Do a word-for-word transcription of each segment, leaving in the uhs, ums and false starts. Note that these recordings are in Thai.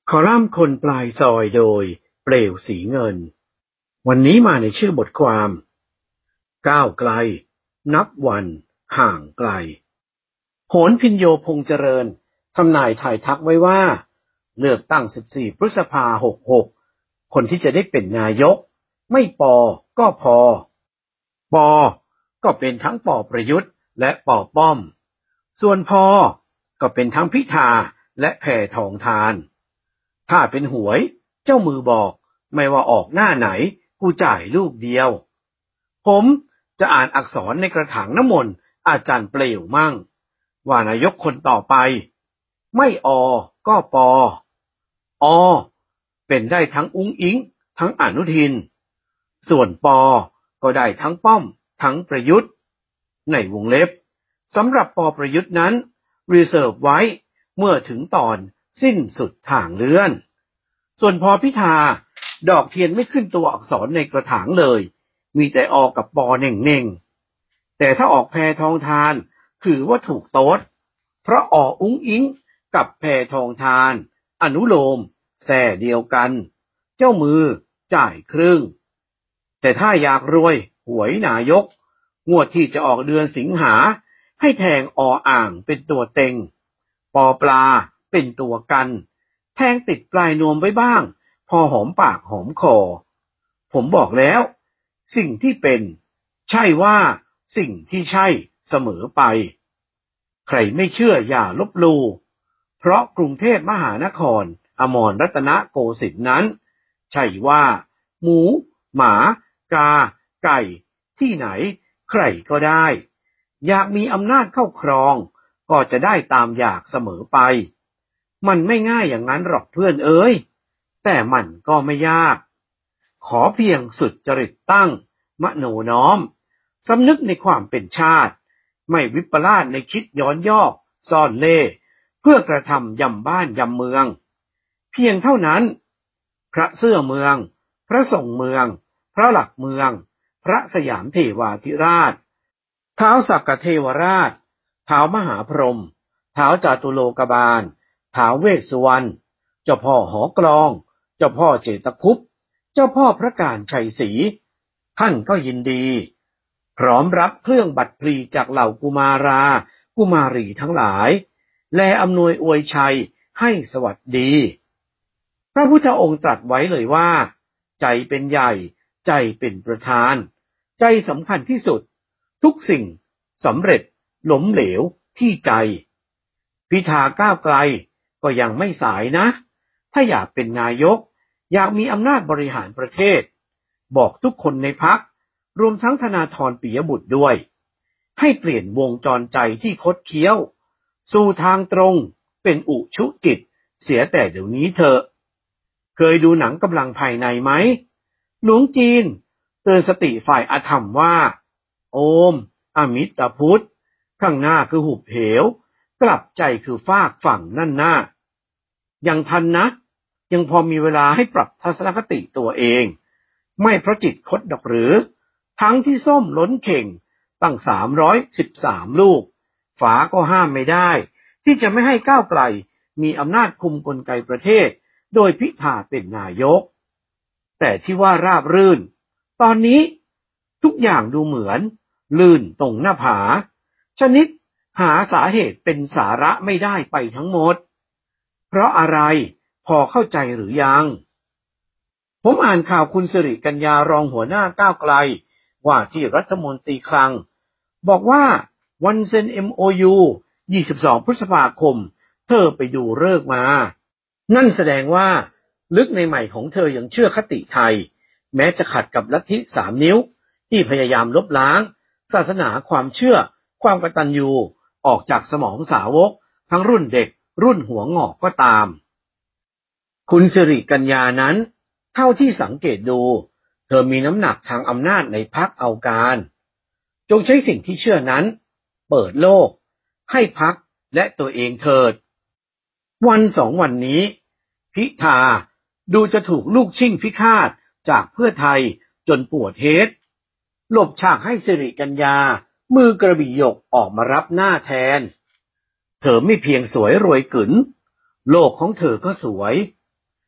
คอลัมน์คนปลายซอยโดยเปลวสีเงินวันนี้มาในชื่อบทความก้าวไกลนับวันห่างไกลโหนพินโยพงษ์เจริญทำนายถ่ายทักไว้ว่าเลือกตั้งสิบสี่พฤษภาคมหกสิบหกคนที่จะได้เป็นนายกไม่ปอก็พอปอก็เป็นทั้งปอประยุทธ์และปอป้อมส่วนพอก็เป็นทั้งพิธาและแพทองธารถ้าเป็นหวยเจ้ามือบอกไม่ว่าออกหน้าไหนกูจ่ายลูกเดียวผมจะอ่านอักษรในกระถางน้ำมนต์อาจารย์เปลวมั่งว่านายกคนต่อไปไม่อก็ปออเป็นได้ทั้งอุ้งอิงทั้งอนุทินส่วนปอก็ได้ทั้งป้อมทั้งประยุทธ์ในวงเล็บสำหรับปอประยุทธ์นั้นรีเซิร์ฟไว้เมื่อถึงตอนสิ้นสุดทางเลื่อนส่วนพอพิธาดอกเทียนไม่ขึ้นตัวอักษรในกระถางเลยมีแต่อกับปอเน่งๆแต่ถ้าออกแพทองธารถือว่าถูกโต๊ดเพราะออุ้งอิงกับแพทองธารอนุโลมแส่เดียวกันเจ้ามือจ่ายครึ่งแต่ถ้าอยากรวยหวยนายกงวดที่จะออกเดือนสิงหาให้แทงออ่างเป็นตัวเต็งปอปลาเป็นตัวกันแทงติดปลายนวมไว้บ้างพอหอมปากหอมคอผมบอกแล้วสิ่งที่เป็นใช่ว่าสิ่งที่ใช่เสมอไปใครไม่เชื่ออย่าลบลู่เพราะกรุงเทพมหานครอมรรัตนโกสินทร์นั้นใช่ว่าหมูหมากาไก่ที่ไหนใครก็ได้อยากมีอำนาจเข้าครองก็จะได้ตามอยากเสมอไปมันไม่ง่ายอย่างนั้นหรอกเพื่อนเอ้ยแต่มันก็ไม่ยากขอเพียงสุดจริตตั้งมโนน้อมสำนึกในความเป็นชาติไม่วิปลาสในคิดย้อนยอกซ่อนเล่เพื่อกระทำยำบ้านยำเมืองเพียงเท่านั้นพระเสื้อเมืองพระส่งเมืองพระหลักเมืองพระสยามเทวาธิราชท้าวสักกเทวราชท้าวมหาพรหมท้าวจาตุโลกบาลท้าวเวสสุวรรณเจ้าพ่อหอกลองเจ้าพ่อเจตคุปเจ้าพ่อพระการชัยศรีท่านก็ยินดีพร้อมรับเครื่องบัตรพลีจากเหล่ากุมารากุมารีทั้งหลายและอำนวยอวยชัยให้สวัสดีพระพุทธองค์ตรัสไว้เลยว่าใจเป็นใหญ่ใจเป็นประธานใจสำคัญที่สุดทุกสิ่งสำเร็จล้มเหลวที่ใจพิธาก้าวไกลก็ยังไม่สายนะถ้าอยากเป็นนายกอยากมีอำนาจบริหารประเทศบอกทุกคนในพรรครวมทั้งธนาธรปิยบุตรด้วยให้เปลี่ยนวงจรใจที่คดเคี้ยวสู่ทางตรงเป็นอุชุจิตเสียแต่เดี๋ยวนี้เถอะเคยดูหนังกำลังภายในไหมหลวงจีนเตือนสติฝ่ายอธรรมว่าโอมอมิตรพุทธข้างหน้าคือหุบเหวกลับใจคือฟากฝั่งนั่นหน้ายังทันนะยังพอมีเวลาให้ปรับทัศนคติตัวเองไม่เพราะจิตคดดอกหรือทั้งที่ส้มล้นเข่งตั้งสามร้อยสิบสามลูกฝาก็ห้ามไม่ได้ที่จะไม่ให้ก้าวไกลมีอำนาจคุมกลไกประเทศโดยพิธาเป็นนายกแต่ที่ว่าราบรื่นตอนนี้ทุกอย่างดูเหมือนลื่นตรงหน้าผาชนิดหาสาเหตุเป็นสาระไม่ได้ไปทั้งหมดเพราะอะไรพอเข้าใจหรือยังผมอ่านข่าวคุณสิริกัญญารองหัวหน้าก้าวไกลว่าที่รัฐมนตรีคลังบอกว่าวันเซ็น เอ็ม โอ ยู ยี่สิบสองพฤษภาคมเธอไปดูฤกษ์มานั่นแสดงว่าลึกในใหม่ของเธอยังเชื่อคติไทยแม้จะขัดกับลัทธิสามนิ้วที่พยายามลบล้างศาสนาความเชื่อความกตัญญูออกจากสมองสาวกทั้งรุ่นเด็กรุ่นหัวงอกก็ตามคุณสิริกัญญานั้นเท่าที่สังเกตดูเธอมีน้ำหนักทางอำนาจในพรรคเอาการจงใช้สิ่งที่เชื่อนั้นเปิดโลกให้พรรคและตัวเองเถิดวันสองวันนี้พิธาดูจะถูกลูกชิ่งพิฆาตจากเพื่อไทยจนปวดเฮดหลบฉากให้สิริกัญญามือกระบี่หยกออกมารับหน้าแทนเธอไม่เพียงสวยรวยกึ๋นโลกของเธอก็สวย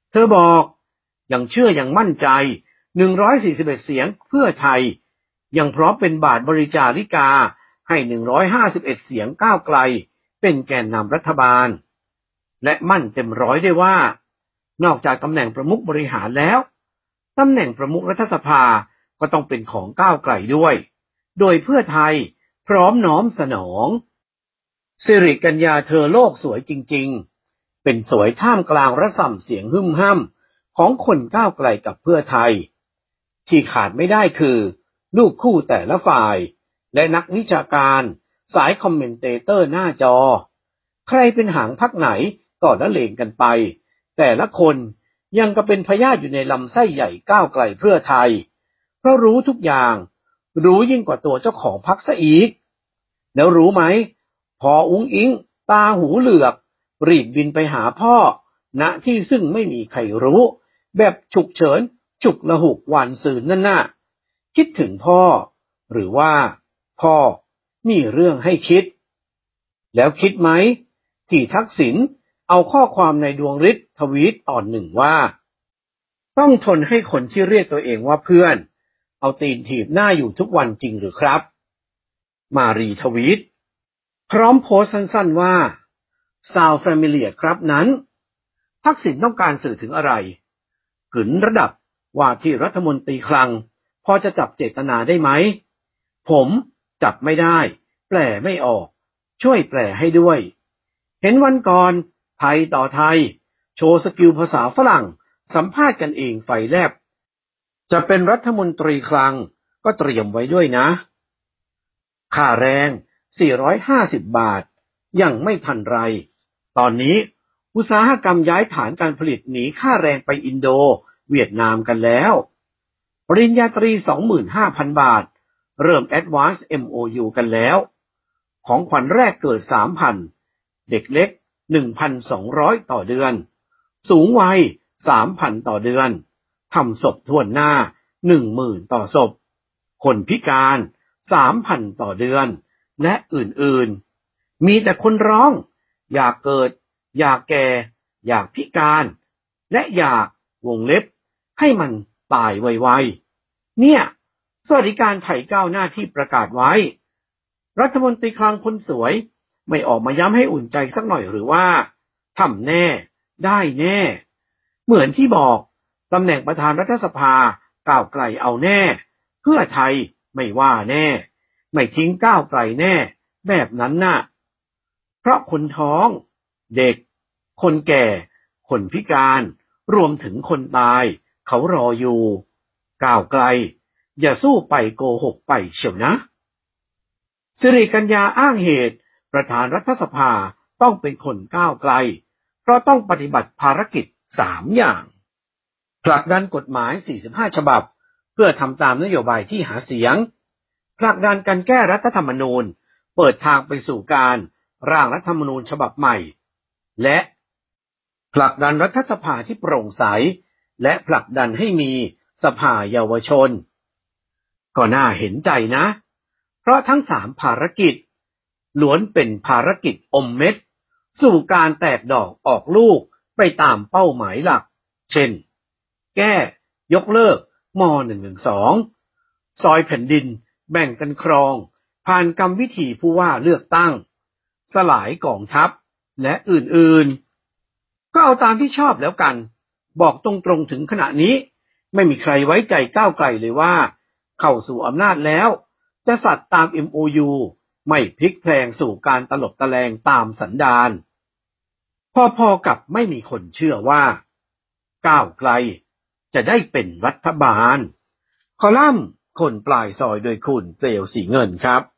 เธอบอกยังเชื่ออย่างมั่นใจหนึ่งร้อยสี่สิบเอ็ดเสียงเพื่อไทยยังพร้อมเป็นบาทบริจาริกาให้หนึ่งร้อยห้าสิบเอ็ดเสียงก้าวไกลเป็นแกนนำรัฐบาลและมั่นเต็มร้อยได้ว่านอกจากตำแหน่งประมุขบริหารแล้วตำแหน่งประมุขรัฐสภาก็ต้องเป็นของก้าวไกลด้วยโดยเพื่อไทยพร้อมน้อมสนองสิริกัญญาเธอโลกสวยจริงๆเป็นสวยท่ามกลางระส่ำเสียงหึ่มห้ำของคนก้าวไกลกับเพื่อไทยที่ขาดไม่ได้คือลูกคู่แต่ละฝ่ายและนักวิชาการสายคอมเมนเตเตอร์หน้าจอใครเป็นหางพรรคไหนก็ละเลงกันไปแต่ละคนยังก็เป็นพยาธิอยู่ในลำไส้ใหญ่ก้าวไกลเพื่อไทยเพราะรู้ทุกอย่างรู้ยิ่งกว่าตัวเจ้าของพรรคซะอีกแล้วรู้ไหมพออุ้งอิงตาหูเหลือกรีบบินไปหาพ่อณที่ซึ่งไม่มีใครรู้แบบฉุกเฉินฉุกละหุกวันซืนนั่นน่ะคิดถึงพ่อหรือว่าพ่อมีเรื่องให้คิดแล้วคิดไหมที่ทักษิณเอาข้อความในดวงฤทธิ์ทวีตตอนหนึ่งว่าต้องทนให้คนที่เรียกตัวเองว่าเพื่อนเอาตีนถีบหน้าอยู่ทุกวันจริงหรือครับมารีทวีตพร้อมโพสต์สั้นๆว่า Sound Familiar ครับนั้นทักษิณต้องการสื่อถึงอะไรกึ๋นระดับว่าที่รัฐมนตรีคลังพอจะจับเจตนาได้ไหมผมจับไม่ได้แปลไม่ออกช่วยแปลให้ด้วยเห็นวันก่อนไทยต่อไทยโชว์สกิลภาษาฝรั่งสัมภาษณ์กันเองไฟแลบจะเป็นรัฐมนตรีคลังก็เตรียมไว้ด้วยนะค่าแรงสี่ร้อยห้าสิบบาทยังไม่ทันไรตอนนี้อุตสาหกรรมย้ายฐานการผลิตหนีค่าแรงไปอินโดเวียดนามกันแล้วปริญญาตรี สองหมื่นห้าพัน บาทเริ่ม Advance เอ็ม โอ ยู กันแล้วของขวัญแรกเกิด สามพัน เด็กเล็ก หนึ่งพันสองร้อย ต่อเดือนสูงวัย สามพัน ต่อเดือนทำศพทั่วหน้า หนึ่งหมื่น ต่อศพคนพิการ สามพัน ต่อเดือนและอื่นๆมีแต่คนร้องอยากเกิดอยากแก่อยากพิการและอยากวงเล็บให้มันตายไวๆเนี่ยสวัสดิการไทยก้าวหน้าที่ประกาศไว้รัฐมนตรีคลังคนสวยไม่ออกมาย้ำให้อุ่นใจสักหน่อยหรือว่าทำแน่ได้แน่เหมือนที่บอกตำแหน่งประธานรัฐสภาก้าวไกลเอาแน่เพื่อไทยไม่ว่าแน่ไม่ทิ้งก้าวไกลแน่แบบนั้นน่ะเพราะคนท้องเด็กคนแก่คนพิการรวมถึงคนตายเขารออยู่ก้าวไกลอย่าสู้ไปโกหกไปเชียวนะสิริกัญญาอ้างเหตุประธานรัฐสภาต้องเป็นคนก้าวไกลเพราะต้องปฏิบัติภารกิจสามอย่างผลักดันกฎหมายสี่สิบห้าฉบับเพื่อทำตามนโยบายที่หาเสียงผลักดันการแก้รัฐธรรมนูญเปิดทางไปสู่การร่างรัฐธรรมนูญฉบับใหม่และผลักดันรัฐสภาที่โปร่งใสและผลักดันให้มีสภาเยาวชนก็น่าเห็นใจนะเพราะทั้งสามภารกิจล้วนเป็นภารกิจอมเม็ดสู่การแตกดอกออกลูกไปตามเป้าหมายหลักเช่นแก้ยกเลิกม หนึ่งหนึ่งสอง ซอยแผ่นดินแบ่งกันครองผ่านกรรมวิธีผู้ว่าเลือกตั้งสลายกองทัพและอื่นๆก็เอาตามที่ชอบแล้วกันบอกตรงๆถึงขณะนี้ไม่มีใครไว้ใจก้าวไกลเลยว่าเข้าสู่อำนาจแล้วจะสัตย์ตาม เอ็ม โอ ยู ไม่พลิกแพลงสู่การตลบตะแลงตามสันดานพอๆกับไม่มีคนเชื่อว่าก้าวไกลจะได้เป็นรัฐบาลคอลัมน์คนปลายซอยโดยคุณเปลวสีเงินครับ